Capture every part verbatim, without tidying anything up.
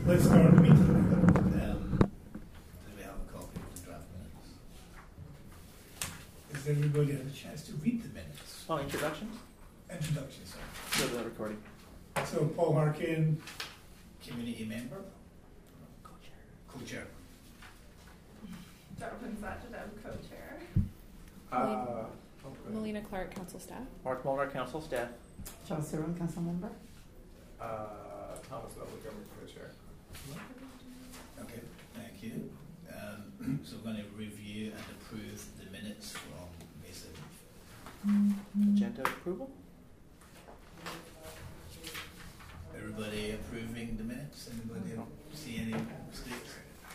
let's start the meeting. Um, do we have a copy of the draft minutes? Has everybody had a chance to read the minutes? Oh, introductions? Introductions, sorry. So the recording. So Paul Harkin, community member, Co-chair. co-chair. Jonathan Satchadeb, co-chair. Uh, Melina Clark, council staff. Mark Mulder, council staff. Chelsea Rowan, council member. uh, Thomas Noble, government co-chair. Okay, thank you. Um, so we're going to review and approve the minutes from May seventh. Agenda approval? Everybody approving the minutes? Anybody see any mistakes?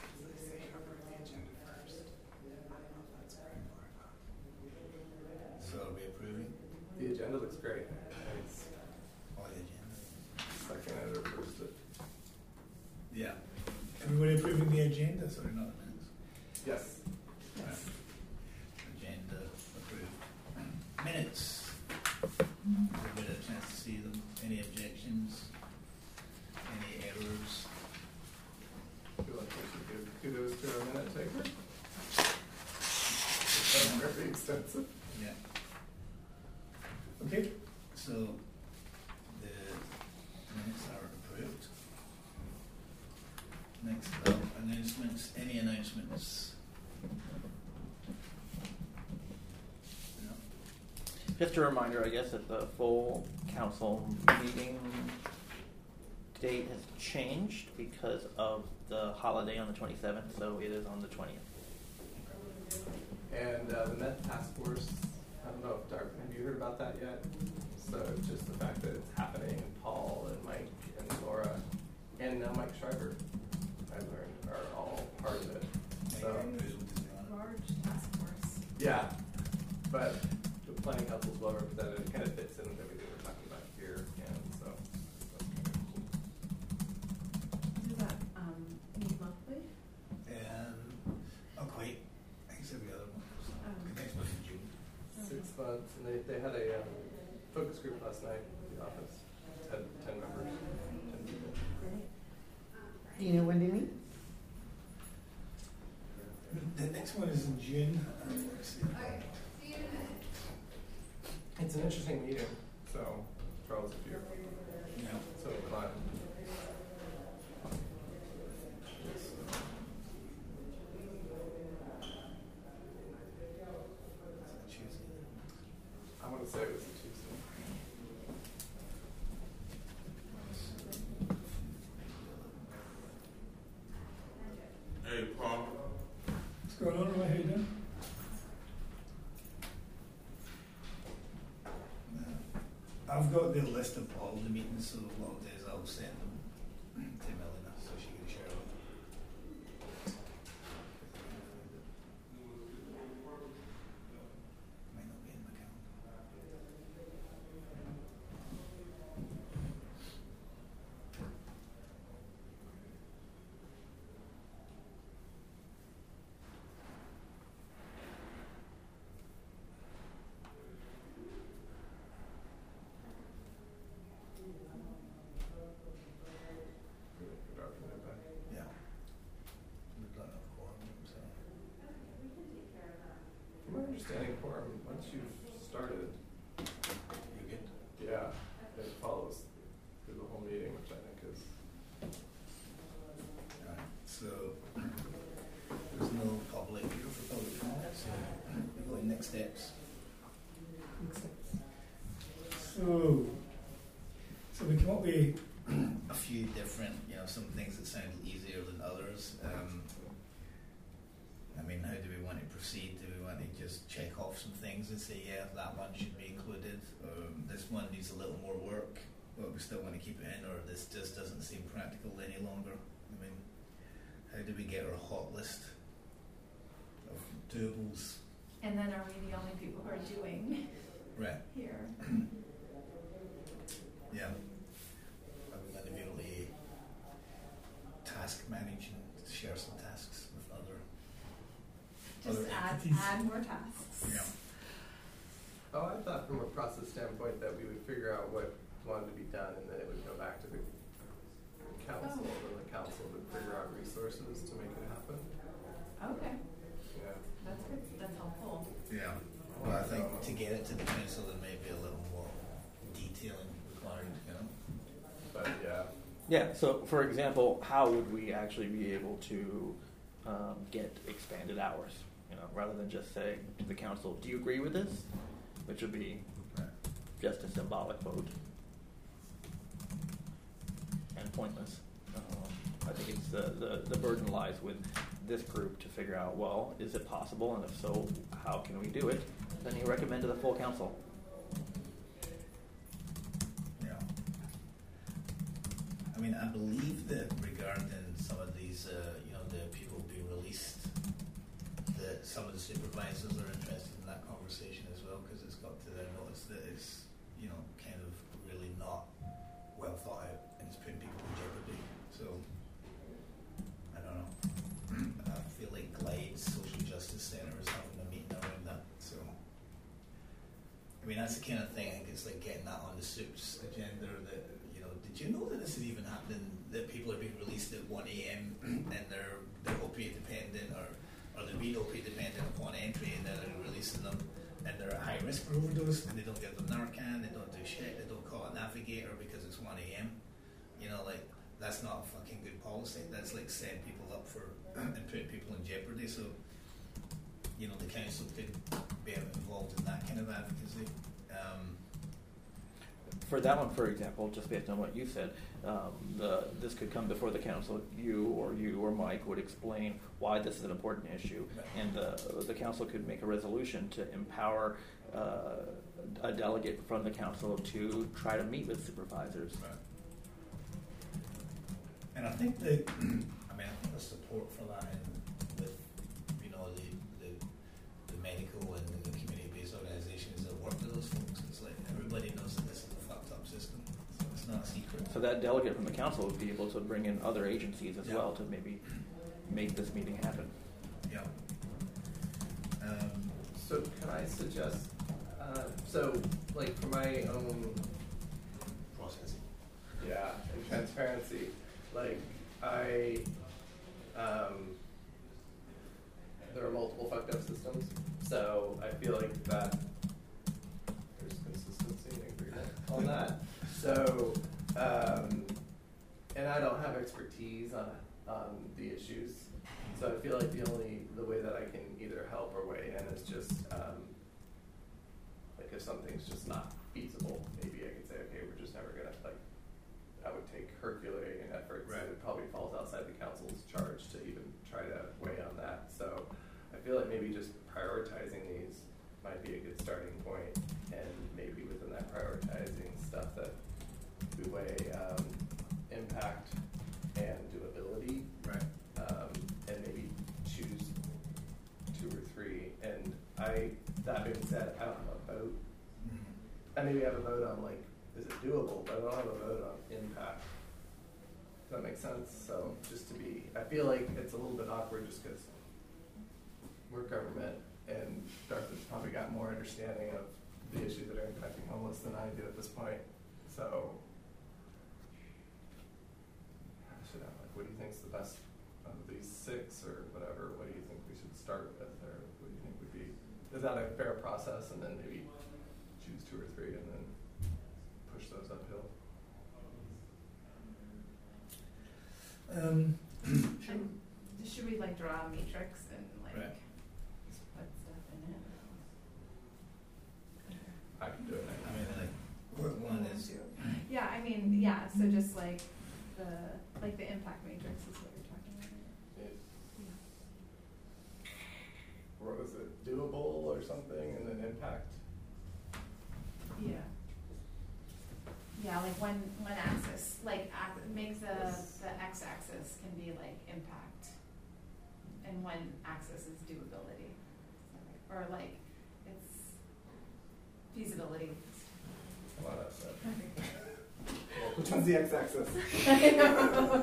So are we approving? The agenda looks great. It's Oh, the agenda. second editor first. it. Yeah. Everybody approving the agenda? Sorry, not the minutes. Yes. Right. Agenda approved. Minutes. Everybody had a chance to see them. Any objections? Any errors? I feel like we should give kudos to our minute taker. It's very extensive. Yeah. Okay, so the minutes are approved. Next up, announcements. Any announcements? No. Just a reminder, I guess, that the full council meeting date has changed because of the holiday on the twenty-seventh, so it is on the twentieth. And uh, the Met Task Force, I don't know if Dark, have you heard about that yet? So just the fact that it's happening, and Paul and Mike and Laura and now Mike Schreiber, I learned, are all part of it. Any So proposal to be on it? Large task force. yeah, but the planning council is well represented. It kind of fits in with everything we're talking about here, and so that's kind of cool. Does that um, meet monthly? Um, not quite. I think it's every other one. Um, The next one's in June. Six months, and they, they had a um, focus group last night in the office. Had ten members, ten people. Do you know when they meet? The next one is in June. Uh, let's see. It's an interesting meeting, so Charles, if you're Yeah. so inclined. Tuesday. I want to say it was a Tuesday. Hey, Paul. What's going on? How you doing? I've got the list of all the meetings, so what I'll do is I'll send them to Melina so she can share them. Might not be in my calendar. Good afternoon, Ben. Yeah. We've got enough quorum, so. From my understanding, quorum, once you've started, You're good. yeah, it follows through the whole meeting, which I think is Alright, so there's no public here for public comment, so we're going next steps. So, so we come up with a few different, you know, some things that sound easier than others. Um, I mean, how do we want to proceed? Do we want to just check off some things and say, yeah, that one should be included? Um, this one needs a little more work, but we still want to keep it in, or this just doesn't seem practical any longer? I mean, how do we get our hot list of doables? And then are we the only people who are doing Right. here? Yeah. Are we going to be able to task manage and share some tasks with other Just other add, entities? add more tasks. Yeah. Oh, I thought from a process standpoint that we would figure out what wanted to be done, and then it would go back to the council, Oh. and the council resources to make it happen. Okay, Yeah. that's good, that's helpful. Yeah. Well, I think to get it to the council, there may be a little more detailing required, you know. But yeah. Yeah, so for example, how would we actually be able to um, get expanded hours? You know, rather than just saying to the council, do you agree with this? Which would be Right. just a symbolic vote and pointless. Um, I think it's the, the, the burden lies with this group to figure out, well, is it possible? And if so, how can we do it? Then you recommend to the full council. Yeah. I mean, I believe that regarding some of these, uh, you know, the people being released, that some of the supervisors are interested in that conversation as well, because it's got to their notice that it's, you know, kind of really not well thought out and it's putting people in jeopardy. So, I don't know. I feel like Glide Social Justice Centre is having a meeting around that. So, I mean, that's the kind of thing. I think it's like getting that on the SUPS agenda. That, you know, did you know that this is even happening? That people are being released at one a.m. and they're they're opiate dependent, or or they're being opiate dependent upon entry, and then they're releasing them, and they're at high risk for overdose, and they don't give them Narcan, they don't do shit, they don't call a navigator because it's one a.m. You know, like, that's not a fucking good policy. That's like setting people up for and putting people in jeopardy. So, you know, the council could be involved in that kind of advocacy. Um, For that one, for example, just based on what you said, um, the, this could come before the council. You or you or Mike would explain why this is an important issue, and the, the council could make a resolution to empower uh, a delegate from the council to try to meet with supervisors. Right. And I think the, I mean, I think the support for that, and with, you know, the, the, the medical and the community-based organisations that work with those folks, it's like everybody knows that this is a fucked up system, so it's not a secret. So that delegate from the council would be able to bring in other agencies as Yeah. well to maybe make this meeting happen. Yeah. Um, So can I suggest, uh, so like for my own, processing. yeah, and transparency, like I, um, there are multiple fucked up systems, so I feel like that there's consistency and agreement on that. So, um, and I don't have expertise on, on the issues, so I feel like the only, the way that I can either help or weigh in is just, um, like if something's just not feasible, maybe I could say, okay, we're just never gonna, like, I would take Herculean efforts, Right. and it probably falls outside the council's charge to even try to weigh on that. So I feel like maybe just prioritizing these might be a good starting point, and maybe within that prioritizing stuff that we weigh um, impact and doability, Right. um, and maybe choose two or three. And I, that being said, I don't have a vote. Mm-hmm. I maybe have a vote on like, is it doable, but I don't have a vote on impact. Does that make sense? So just to be, I feel like it's a little bit awkward just because we're government, and Dartmouth's probably got more understanding of the issues that are impacting homeless than I do at this point. So, I should have, like, what do you think is the best of these six or whatever? What do you think we should start with, or what do you think would be, is that a fair process, and then maybe choose two or three and then push those uphill? Um, And should we like draw a matrix and like Right. just put stuff in it? I can do it. I mean, like, work one is, Yeah, I mean, yeah, so just like the, like the impact matrix is what you're talking about. It, Yeah. what was it, doable or something, and then impact? Yeah. Yeah, like one, one axis, like ac- make the, the x-axis can be like impact, and one axis is doability. Or like, it's feasibility. Well, that's it. Well, which one's the x-axis? I know.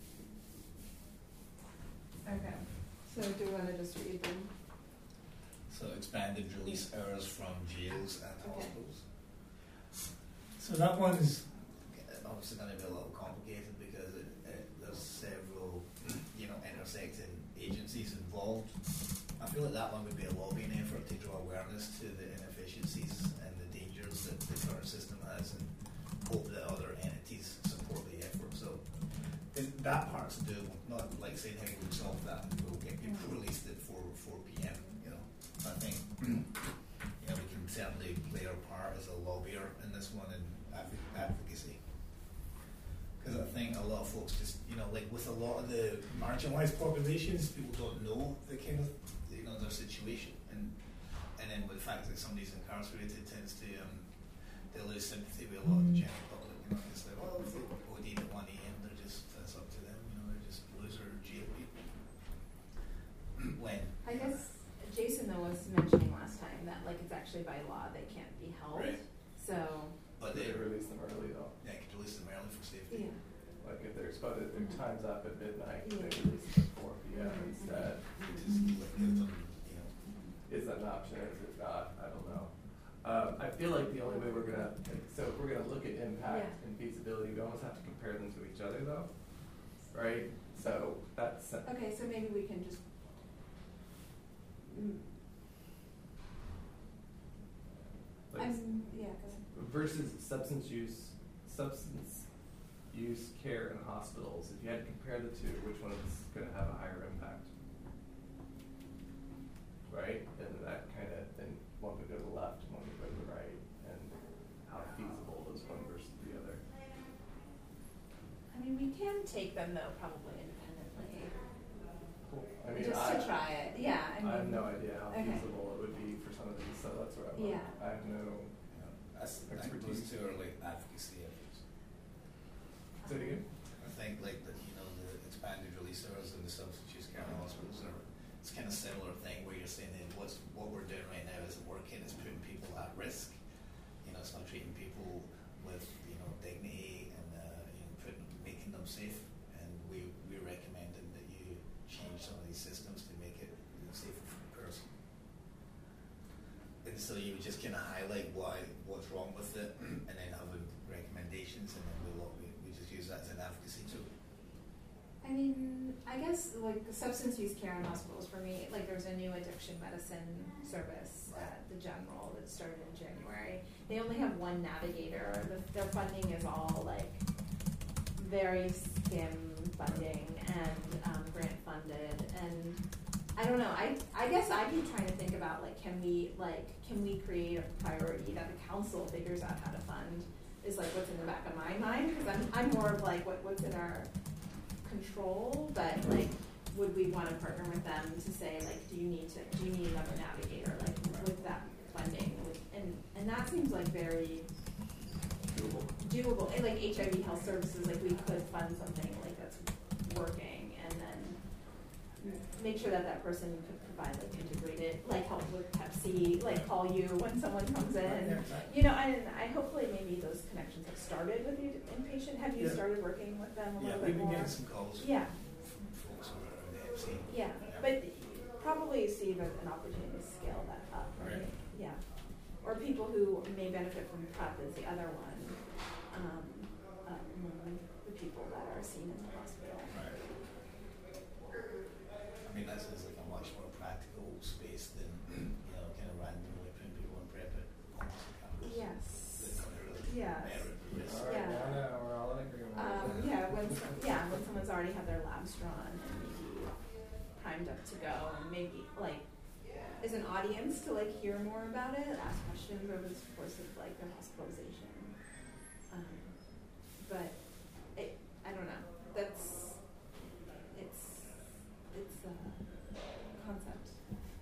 Okay. So do you want to just read them? So expanded release hours from jails and Okay. hospitals. So that one's, Obviously going to be a little complicated because it, it, there's several, you know, intersecting agencies involved. I feel like that one would be a lobbying effort to draw awareness to the inefficiencies and the dangers that the current system has, and hope that other entities support the effort. So th- that part's doable. Not like saying how you would solve that and we'll get people released at four p.m. You know, I think you know we can certainly play our part as a lobbyer in this one and adv- advocacy. Because I think a lot of folks just, you know, like with a lot of the marginalised populations, people don't know the kind of, you know, their situation, and and then with the fact that somebody's incarcerated tends to um, they lose sympathy with a lot of the general public. You know, it's like, well, if they O D'd at one a.m., they're just that's up to them. You know, they're just loser jail people. When I guess Jason though was mentioning last time that like it's actually by law they can't be held. Right. So but They they release them early though. they could release them early for safety. yeah. Like if their spotted, their Mhm. time's up at midnight, they Yeah. release them at four p.m. Mhm. instead. Just like give them, you know. Is that an option? Is it not? I don't know. Um, I feel like the only way we're gonna, so if we're gonna look at impact Yeah. and feasibility, we almost have to compare them to each other though, right? So that's, Okay, so maybe we can just. Mm, like, I'm yeah. Go ahead. versus substance use, substance use care in hospitals. If you had to compare the two, which one is gonna have a higher impact? Right? And that kind of, then one would go to the left and one would go to the right, and how feasible is one versus the other? I mean, we can take them though, probably independently, Cool. I mean, just I, to try it. Yeah, I mean. I have no idea how okay. feasible it would be for some of these, so that's where I'm. Yeah. I have no. You know, that's that Expertise. goes to our like advocacy efforts. Say it again. I think like the you know the expanded release hours in the substance use care hospitals are it's kind of similar thing where you're saying that what's what we're doing right now isn't working, it's putting people at risk. You know, it's not treating people with you know dignity and uh, you know putting making them safe. And we we're recommending that you change some of these systems to make it you know, safer for the person. And so you would just kind of highlight why what's wrong with it, and then have recommendations, and then we'll we, we just use that as an advocacy tool. I mean, I guess like substance use care in hospitals for me, like there's a new addiction medicine service at the General that started in January. They only have one navigator. The, their funding is all like very skim funding and um, grant funded. And I don't know. I I guess I'd be trying to think about like, can we like can we create a priority that the council figures out how to fund? Is like what's in the back of my mind, because I'm I'm more of like what what's in our control, but like would we want to partner with them to say like do you need to do you need another navigator like with that funding with, and and that seems like very Doable. doable. And like H I V health services, like we could fund something like that's working and then make sure that that person could provide like integrated like help with Pepsi, like call you when someone comes in. yeah, exactly. You know, and I hopefully maybe those connections have started with the inpatient. Have you Yeah. started working with them a Yeah, little we've bit been more? getting some calls Yeah, from folks who are in the M C. yeah, but probably see there's an opportunity to scale that up, right? Right. Yeah, or people who may benefit from PrEP is the other one, um, among the people that are seen in the hospital. Right. I mean, that's is like a much more practical space than you know, kind of randomly putting people in prep at homeless encounters. Yes. That's not really Yes. merit risk. All right, Yeah. now, now we're all in agreement. Um, yeah, when some, yeah, when someone's already had their labs drawn and maybe primed up to go, and maybe like as an audience to like hear more about it, ask questions over the course of like their hospitalization. Um, but it, I don't know. That's it's it's a concept.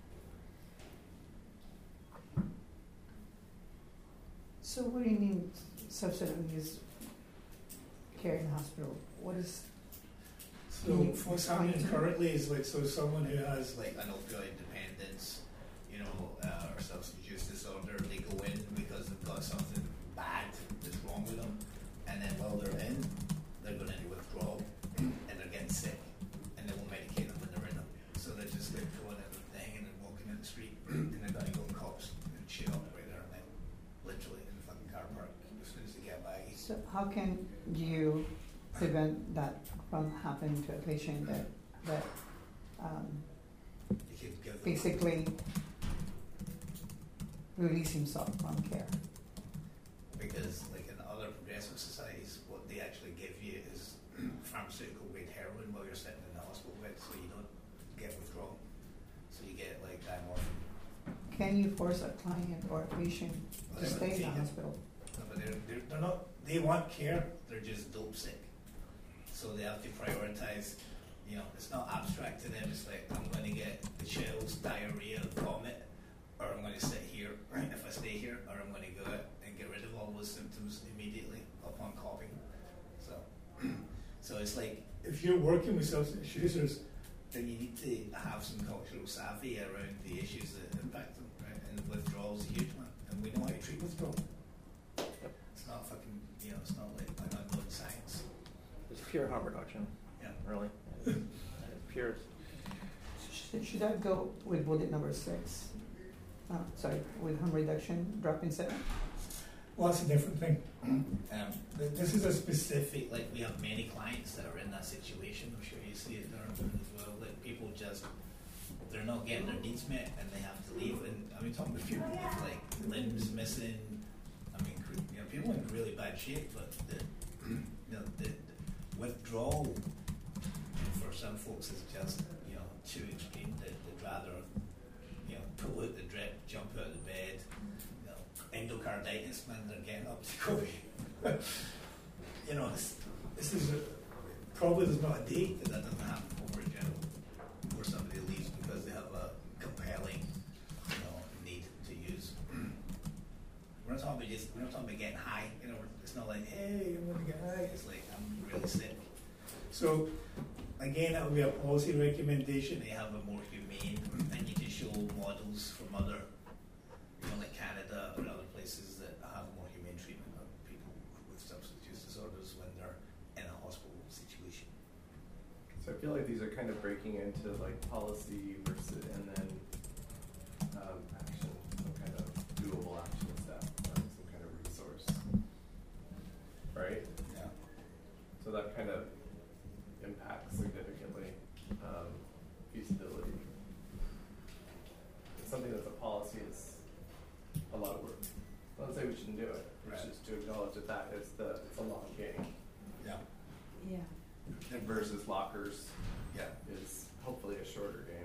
So what do you mean substance use care in the hospital? What is, So what's happening currently is like so someone who has like an opioid dependence, you know, uh, or substance use disorder, they go in because they've got something bad that's wrong with them, and then while they're in, they're going into withdrawal, and they're getting sick, and they will medicate them when they're in them. So they're just like going in, they're hanging and walking in the street, and they've how can you prevent that from happening to a patient that, that um, You could give them basically release himself from care? because like in other progressive societies, what they actually give you is pharmaceutical grade heroin while you're sitting in the hospital bed, so you don't get withdrawal. So you get like dimorphin. Can you force a client or a patient Well, to they stay in the take it. hospital? No, but they're, they're, they're not, they want care, they're just dope sick. So they have to prioritize, you know, it's not abstract to them, it's like, I'm going to get the chills, diarrhea, vomit, or I'm going to sit here, if I stay here, or I'm going to go out and get rid of all those symptoms immediately upon coughing. So, so it's like, if you're working with substance users, then you need to have some cultural savvy around the issues that impact them, right? And withdrawal is a huge one, and we know how to treat withdrawal. It's not fucking, you know, it's not like an unknown science. It's pure harm reduction, Yeah. really. It's, it's pure. Should, should I go with bullet number six? Uh, sorry, with harm reduction, drop in seven? well, that's a different thing. Um, Th- This is a specific, specific, like we have many clients that are in that situation. I'm sure you see it there as well. Like people just, they're not getting their needs met and they have to leave. And I mean, talking about people with like limbs missing. I mean, cr- you know, people in really bad shape, but the, you know, the, the withdrawal for some folks is just, you know, too extreme. They, they'd rather, you know, pull out the drip, jump out of the bed. You know, endocarditis, man, they're getting up to go. You know, it's, this is a, probably there's not a date. that doesn't happen over in general, where somebody leaves because they have a compelling, you know, need to use. We're not talking about just, we're not talking about getting high. You know, it's not like, hey, I'm going to get high. It's like I'm really sick. So, again, that would be a policy recommendation. They have a more humane, and you can show models from other, you know, like Canada or other places that have more humane treatment of people with substance use disorders when they're in a hospital situation. So I feel like these are kind of breaking into like policy versus and then um, action, some kind of doable action step or some kind of resource, right? Yeah. So that kind of impacts significantly um, feasibility. And something that's a policy is a lot of work. I don't say we shouldn't do it. It's Right. just to acknowledge that that is the it's a long game. Yeah. Yeah. And versus lockers Yeah. is hopefully a shorter game.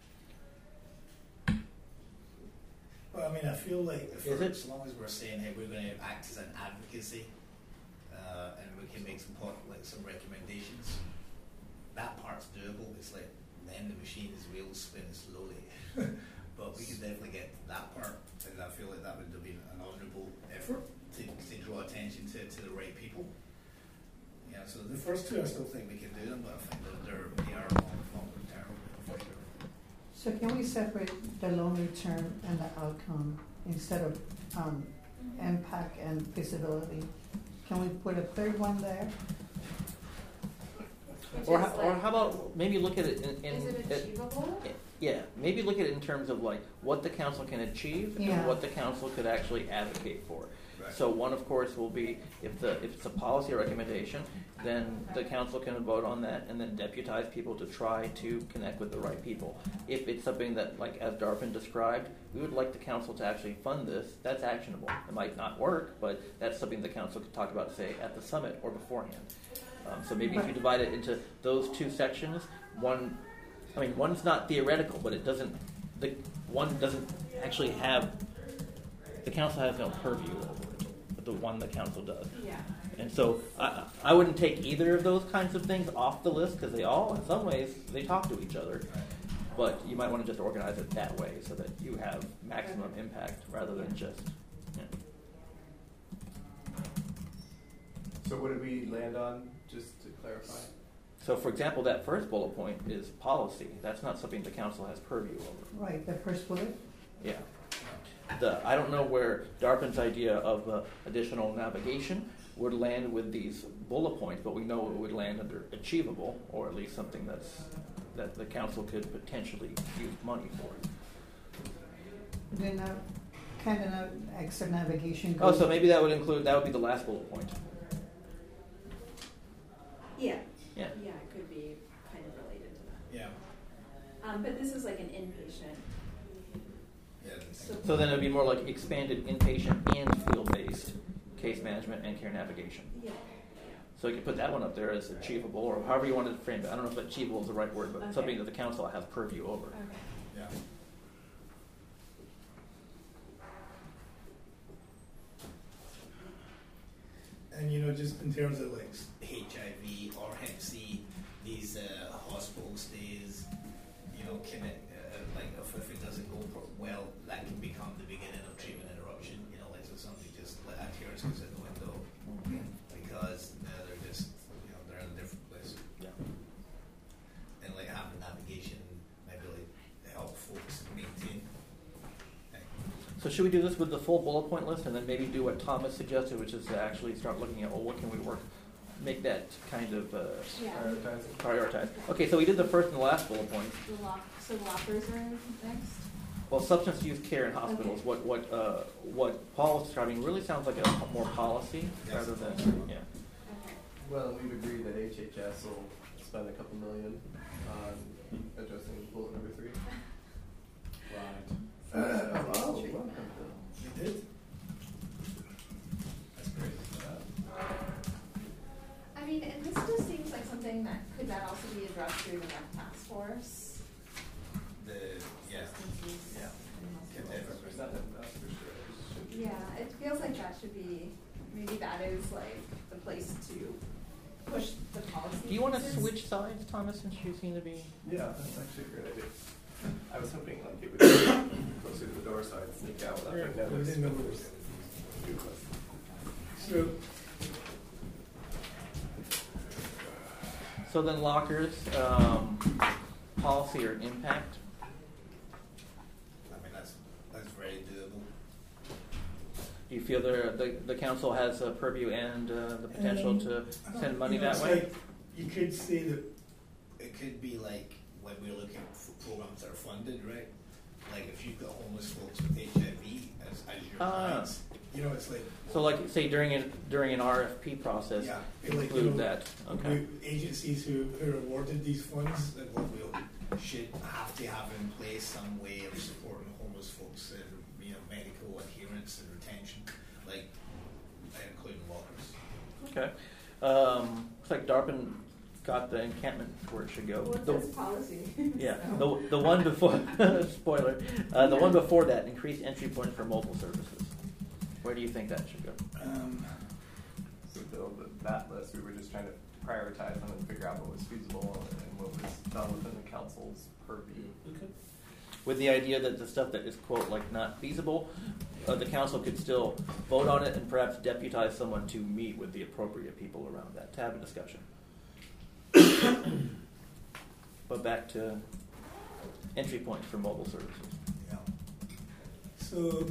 Well, I mean, I feel like if Is we're, it? as long as we're saying, hey, we're going to act as an advocacy, uh, and we can make some po- like some recommendations, that part's doable. It's like then the machine is wheels spin slowly, but we can definitely get to that part, and I feel like that would be an honourable effort to, to draw attention to to the right people. Yeah. So the first two, I still think we can do them, but I think that they're they are long, longer term for sure. So can we separate the longer term and the outcome instead of um, impact and feasibility? Can we put a third one there? Which Or, is ho- or like- how about maybe look at it in, in Is it it- achievable? yeah, maybe look at it in terms of like what the council can achieve Yeah. and what the council could actually advocate for. Right. So one, of course, will be if the if it's a policy recommendation, then the council can vote on that and then deputize people to try to connect with the right people. If it's something that, like as Darpin described, we would like the council to actually fund this, that's actionable. It might not work, but that's something the council could talk about, say, at the summit or beforehand. Um, so maybe if you divide it into those two sections, one, I mean, one's not theoretical, but it doesn't, the one doesn't actually have, the council has no purview over it, but the one the council does. Yeah. And so I, I wouldn't take either of those kinds of things off the list because they all, in some ways, they talk to each other. But you might want to just organize it that way so that you have maximum impact rather than just. You know. So what did we land on, just to clarify? So, for example, that first bullet point is policy. That's not something the council has purview over. Right, the first bullet? Yeah. The, I don't know where Darpin's idea of uh, additional navigation would land with these bullet points, but we know it would land under achievable, or at least something that's that the council could potentially use money for. Then uh, kind of extra navigation Oh, goes. so maybe that would include, that would be the last bullet point. So then it would be more like expanded inpatient and field-based case management and care navigation. Yeah. So you could put that one up there as achievable, or however you want to frame it. I don't know if achievable is the right word, but Okay. something that the council has purview over. Okay. Yeah. And you know, just in terms of like H I V or Hep C, these uh, hospital stays, you know, can it, uh, like if, if it doesn't go pro- well, that can become the beginning of treatment interruption. You know, like so somebody just let a tears goes in the window because uh, they're just, you know, they're in a different place. Yeah. And like having navigation maybe like help folks maintain. So should we do this with the full bullet point list and then maybe do what Thomas suggested, which is to actually start looking at, well, what can we work, make that kind of uh, Yeah. Prioritizing. prioritize. Okay, so we did the first and the last bullet points. The lock, so the lockers are next? Well, substance use care in hospitals, Okay. what what uh, what Paul was describing really sounds like a more policy Yes. rather than, yeah. Okay. Well, we've agreed that H H S will spend a couple million on addressing bullet number three. Right. Uh, oh, oh, welcome. You did? That's great. I mean, and this just seems like something that, could that also be addressed through the rec task force? The, yeah. Substance use Yeah. in Can hospitals. never- That's that's for sure. It should be. Yeah, it feels like that should be, maybe that is like the place to push the policy. Do you want to pieces. switch sides, Thomas, since you seem to be... Yeah, that's actually a great idea. I was hoping like it would be closer to the door so I'd sneak out without Yeah, being noticed. we didn't know there was- Too close. So, So then lockers, um, policy or impact? I mean, that's, that's very doable. Do you feel the, the, the council has a purview and uh, the potential Um, to I don't- send money you know, that it's way? like, you could say that It could be like when we're looking for programs that are funded, right? Like if you've got homeless folks with H I V as, as your Ah. clients, you know, it's like. So like, say during an, during an R F P process, Yeah, feel like, you include know, that, okay. we- agencies who, who are awarded these funds, That what we'll should have to have in place some way of supporting homeless folks and, you know, medical adherence and retention, like including lockers. Okay. Um, looks like Darpin got the encampment where it should go. What's The- this policy? Yeah, So- the, the one before, spoiler, uh, the one before that, increased entry point for mobile services. Where do you think that should go? Um, So build that list, we were just trying to prioritize them and figure out what was feasible and what was done within the council's purview. With the idea that the stuff that is, quote, like not feasible, uh, the council could still vote on it and perhaps deputize someone to meet with the appropriate people around that, to have a discussion. But back to entry points for mobile services. yeah. so,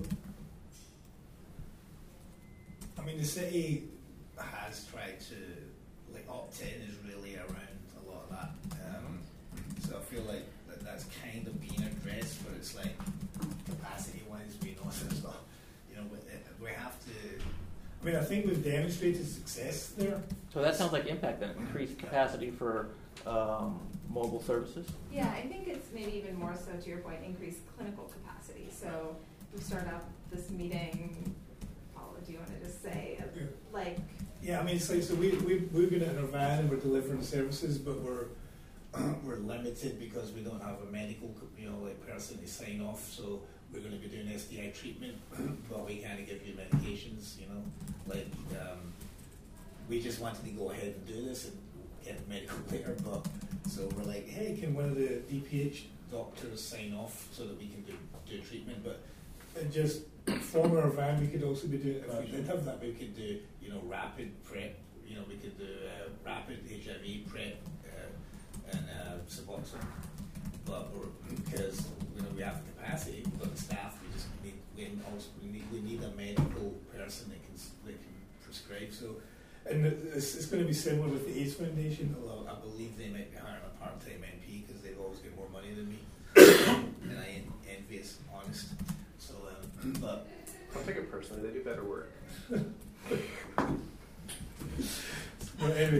I mean, the city has tried to, like, opt-in is really around a lot of that. Um, so I feel like that that's kind of being addressed, but it's like capacity-wise, we know it's not, you know, we, we have to. I mean, I think we've demonstrated success there. So that sounds like impact then, increased capacity for um, mobile services. Yeah, I think it's maybe even more so to your point, increased clinical capacity. So we start out this meeting, Paula, do you want to just say, uh, Yeah. like, Yeah, I mean, it's like, so we, we, we're going in our van and we're delivering services, but we're, We're limited because we don't have a medical, you know, like person to sign off. So we're going to be doing S T I treatment, but we kind of give you medications, you know, like um, we just wanted to go ahead and do this and get medical later. But so we're like, hey, can one of the D P H doctors sign off so that we can do do treatment? But and just from our van, we could also be doing, if we we did have that, we could do, you know, rapid prep. You know, we could do uh, rapid H I V prep uh, and uh, Suboxone. But we're, because you know we have the capacity, we've got the staff. We just need we also we need we need a medical person that can that can prescribe. So, and it's, it's going to be similar with the AIDS Foundation. although I believe they might be hiring a part-time M P because they've always got more money than me, and I en- envious, honest. So, um, but. Don't take it personally, they do better work. Well, anyway,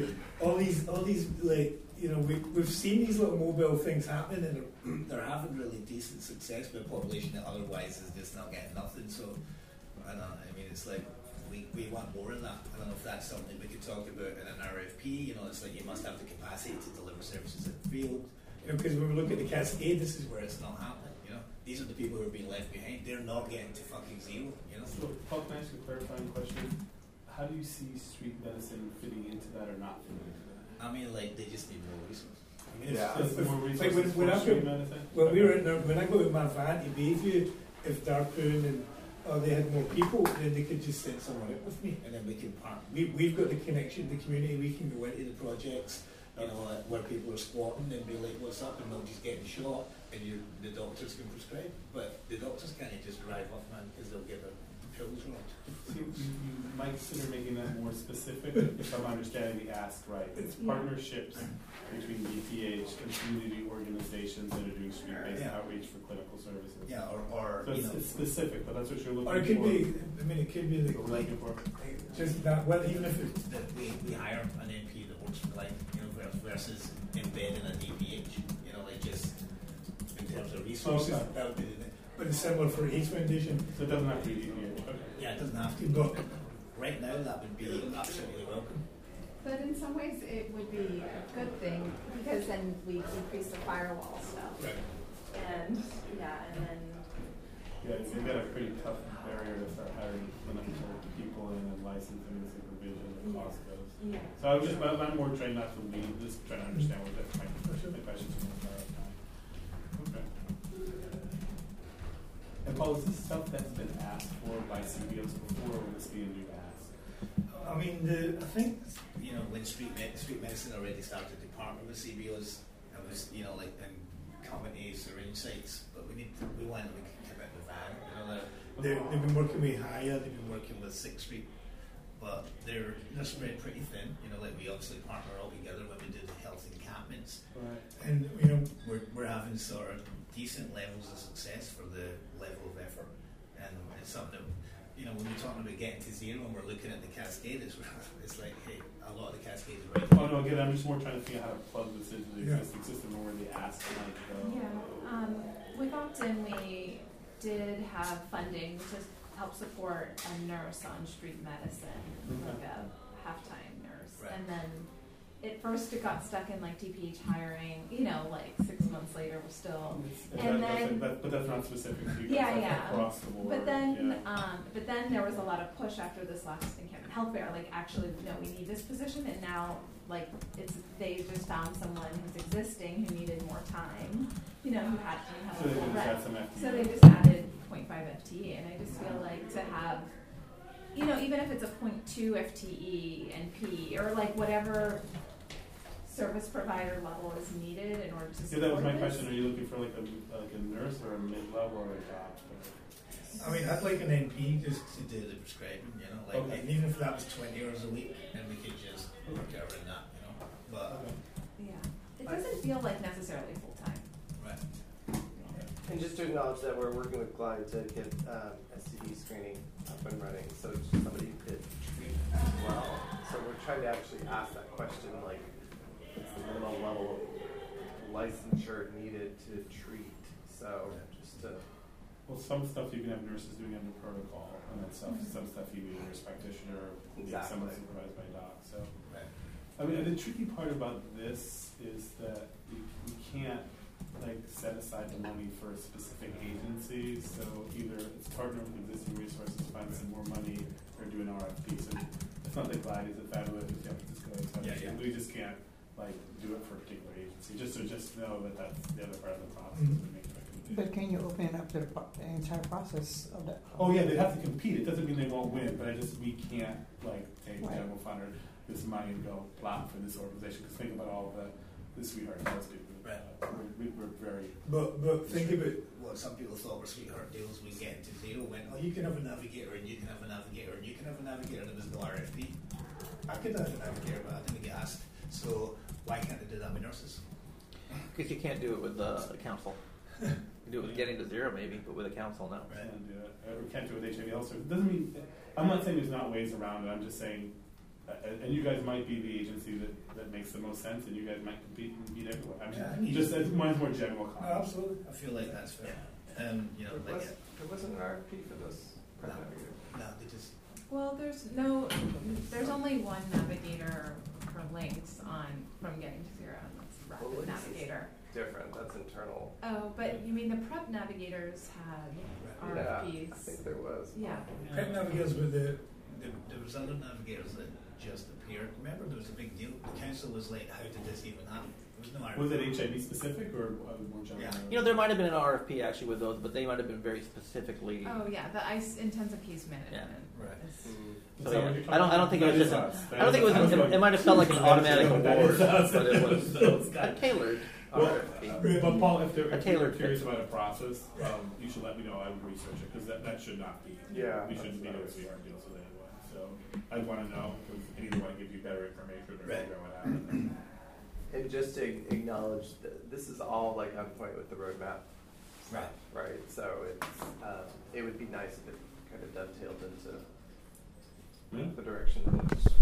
all these, all these, like, you know, we, we've seen these little mobile things happening, and they're, they're having really decent success with a population that otherwise is just not getting nothing. So, I don't know, I mean, it's like, we, we want more of that. I don't know if that's something we could talk about in an R F P. You know, it's like you must have the capacity to deliver services in the field. you know, because when we look at the Cascade, this is Where it's not happening, you know. These are the people who are being left behind. They're not getting to fucking zero, you know. So, Paul, can I ask you a clarifying question? How do you see street medicine fitting into that or not fitting into that? I mean, like, they just need more resources. I mean, Yeah. if, if, More if, resources like when, when, for I street go, medicine? when we were in there, when I go with my van to Bayview, if Darpoon and uh, they had more people, then they could just send someone out with me, and then we can partner. We, we've got the connection to the community. We can go into the projects, you know, uh, where people are squatting and be like, "What's up?" and they'll just getting shot, and you, the doctors can prescribe. But the doctors can't just drive up, man, because they'll get their pills wrong. So you, you, you might consider making that more specific, if I'm understanding the ask right. It's Yeah. partnerships between D P H and community organizations that are doing street-based Yeah. outreach for clinical services. Yeah, or, or So you it's, know, it's specific, but that's what you're looking Or it for. could be. I mean, it could be What we're like, looking for. just that. Well, even if it's that we, we hire an N P that works for like, you know, ver- versus embedding a D P H, you know, like just in terms of resources, Okay. that would be the thing. But it's similar for AIDS Foundation. So it doesn't have to be D P H. Okay. yeah, it doesn't have to, but right now that would be absolutely welcome. But in some ways, it would be a good thing, because then we decrease the firewall stuff. Right. And, yeah, and then, Yeah, you've got a pretty tough barrier to start hiring clinical people in and licensing and supervision and cost goes. yeah. So I was just, I'm I'm more trying not to lead, just trying to understand what that's my, my questions are more clarifying. Okay. And Paul, is this stuff that's been asked for by C B Os before, or will this be a new ask? I mean, the, I think You know, when street med- street medicine already started to partner with C B Os, it was, you know, like in company syringe sites, but we need to, we want to commit the van. You know, they're, they've, they've been working with Haya. they've been working with Sixth Street, but they're they're spread pretty thin. You know, like we obviously partner all together when we do the health encampments. Right. And you know, We're we're having sort of decent levels of success for the level of effort, and it's something that, you know, when we're talking about getting to zero and we're looking at the cascade, it's, it's like, hey, a lot of the cascade is right. Oh, no, again, I'm just more trying to figure out how to plug this into the Yeah. existing system and where the asks might go. Yeah, um, with Optum, we did have funding to help support a nurse on street medicine, Okay. like a half-time nurse. Right. And then at first it got stuck in like D P H hiring, you know, like six months later we're still, That- And that's- then- that- but that's not specific to you guys, Yeah, that's yeah. across the board. but then, yeah. um, but then there was a lot of push after this last encampment health fair, like actually, no, we need this position, and now, like, it's, they just found someone who's existing who needed more time, you know, who had, didn't have So a they full just rep. had some F T E. So they just added point five F T E, and I just feel like to have, you know, even if it's a point two F T E and P, or like whatever service provider level is needed in order to Yeah, support that was my this. question. Are you looking for like a like a nurse or a mid-level or a doctor? I mean, I'd like an N P just To do the prescribing, you know, like, Okay. and even if that was twenty hours a week, and we could just work out in that, you know, but, Okay. Yeah, it doesn't feel like necessarily full-time. right. And just to acknowledge that we're working with Glide to get um, S T D screening up and running, so it's just somebody could treat as well. So we're trying to actually ask that question, like, what's the minimum level of licensure needed to treat? So just to, Well, some stuff you can have nurses doing under protocol, and then some some stuff you need a nurse practitioner, or get someone Exactly. supervised by a doc. So, Right. I mean, and the tricky part about this is that you, you can't like set aside the money for specific agencies. So either it's partner with existing resources, find some more money, or do an R F P. So it's not that Glide is a fabulous San Francisco. It's Yeah, yeah. We just can't like do it for a particular agency. Just to just know that that's the other part of the process. Mhm. To make a recommendation. But can you open it up to the, pro- the entire process of that? Oh yeah, they'd have to compete. It doesn't mean they won't win, but I just we can't like take Right. general fund or this money and go plot for this organization. Because think about all the the sweetheart deals do. Right. Uh, we're, we're very But but think about What some people thought were sweetheart deals, we get to zero, went, oh, you can have a navigator, and you can have a navigator, and you can have a navigator, and there was no R F P. I could have a navigator, but I didn't get asked. So why can't they do that with nurses? Because you can't do it with the, the council. You can do it with getting to zero maybe, but with a council, no. can't do it. Uh, we can't do it with H I V also. It doesn't mean I'm not saying there's not ways around it. I'm just saying and, and you guys might be the agency that, that makes the most sense, and you guys might compete and beat everyone. I mean, Yeah, I mean, just as mine's more general No, comments. absolutely. I feel like that's fair. Um, you know, There like was, there wasn't an R F P for this prep No. navigator. no, they just Well, there's no, there's only one navigator for links on, from getting to zero, and that's Well, Rapid Links is Navigator. Different, that's internal. Oh, but you mean the prep navigators had Right. Yeah, R F Ps? I think there was. Yeah. Pet navigators with the, there, there was other navigators that just appeared. Remember, there was a big deal. The council was like, "How did this even happen?" There was no. Was it H I V specific or uh, more general? Yeah. You know, there might have been an R F P actually with those, but they might have been very specifically. Oh, yeah, the ice intensive case management. Right. is- Mm. Is So, that yeah. what you're I don't- I don't think it was talking just about? a- That is us. I don't think it was. That is It, us. it might have felt like an automatic That is award, us. but it was Those a guys. tailored Well, R F P. uh, but Paul, if, there, A if you're tailored curious fit. about a process, um, you should let me know. I would research it because that, that should not be. Yeah, we shouldn't be that's doing what I C R deals with anyone. So I'd want to know because I either want to give you better information or Right. figure out what happened. And just to acknowledge that this is all like on point with the roadmap, Right. right? So it's um, it would be nice if it kind of dovetailed into Yeah. the direction in which